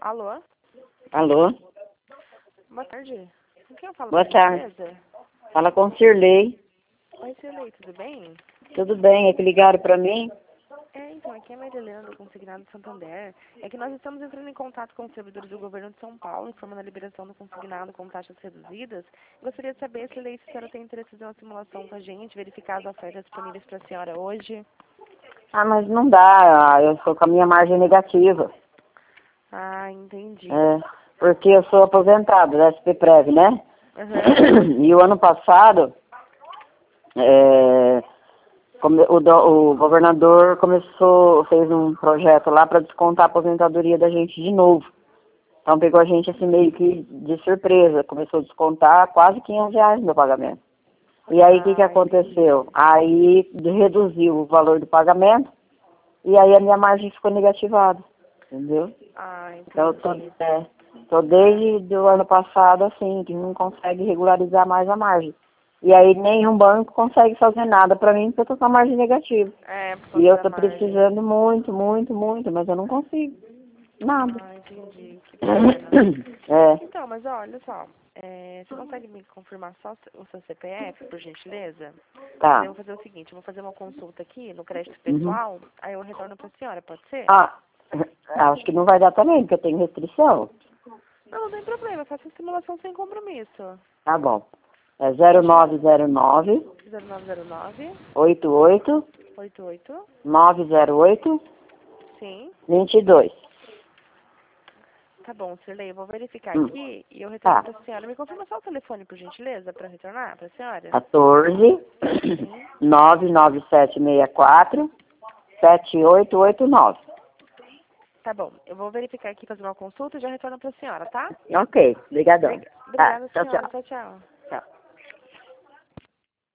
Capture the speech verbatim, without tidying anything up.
Alô? Alô? Boa tarde. Com quem eu falo? Boa por tarde. gentileza? Fala com o Sirlei. Oi, Cirlei, tudo bem? Tudo bem? É que ligaram pra mim? É, então, aqui é a Marilena, do Consignado Santander. É que nós estamos entrando em contato com os servidores do governo de São Paulo, informando a liberação do consignado com taxas reduzidas. Gostaria de saber, Cirlei, se a senhora tem interesse em fazer uma simulação com a gente, verificar as ofertas disponíveis para a senhora hoje. Ah, mas não dá. Eu sou com a minha margem negativa. Ah, entendi. É, porque eu sou aposentado da S P Prev, né? Uhum. E o ano passado, é, come- o, do- o governador começou, fez um projeto lá para descontar a aposentadoria da gente de novo. Então pegou a gente assim meio que de surpresa. Começou a descontar quase quinhentos reais no meu pagamento. E aí o que, que Ah, entendi. aconteceu? Aí reduziu o valor do pagamento e aí a minha margem ficou negativada. Entendeu? Ah, Então eu tô, entendi. é, tô desde o ano passado assim, que não consegue regularizar mais a margem. E aí nenhum banco consegue fazer nada pra mim porque eu tô com a margem negativa. É, por E conta eu da tô margem. precisando muito, muito, muito, mas eu não consigo. Nada. Ah, entendi. Que pena. É, Então, mas ó, olha só, é, você consegue me confirmar só o seu C P F, por gentileza? Que daí tá. eu vou fazer o seguinte, eu vou fazer uma consulta aqui no crédito Uhum. pessoal, aí eu retorno pra senhora, pode ser? Ah, acho que não vai dar também, porque eu tenho restrição. Não, não tem problema, eu faço a simulação sem compromisso. Tá bom. É zero Pode nove zero nove zero nove zero nove, oito oito oito oito, nove zero oito sim. vinte e dois. Tá bom, Cirlei, eu vou verificar Hum. aqui e eu retorno Tá. pra senhora. Me confirma só o telefone, por gentileza, pra retornar pra senhora? quatorze Sim. nove nove sete seis quatro sete oito oito nove. Tá bom, eu vou verificar aqui, fazer uma consulta e já retorno pra senhora, tá? Ok, obrigadão. Obrig- Tá, Obrigada, tchau, senhora. tchau. Tchau, tchau.